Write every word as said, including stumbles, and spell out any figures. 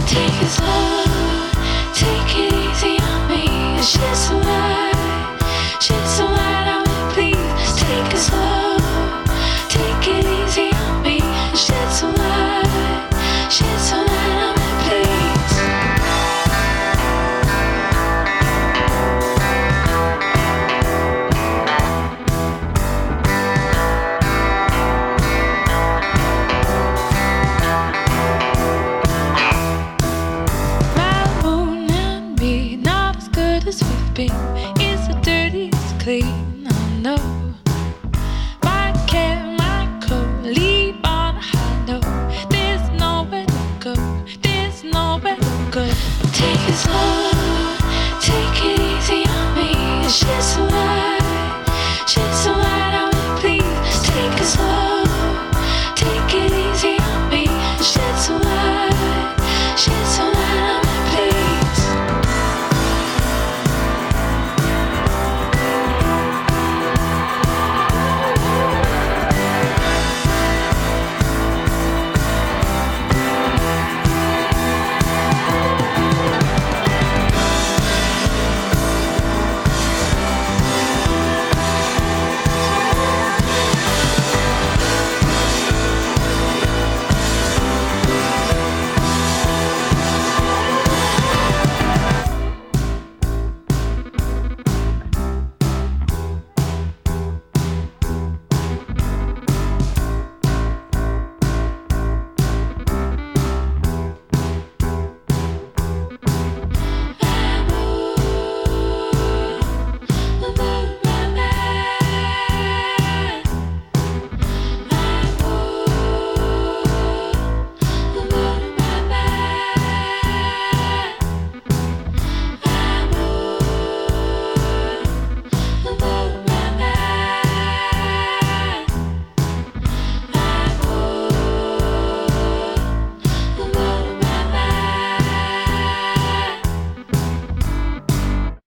Take it slow, take it easy on me. Shed some light, shed some light on me, please. Take it slow, take it easy on me. Shed some light, shed some light on me, please. My moon and me, not as good as we've been. It's the dirtiest clean, I know. My chemical leave on a high note. There's nowhere to go, there's nowhere to go. Take it slow, take it easy on me. Shed some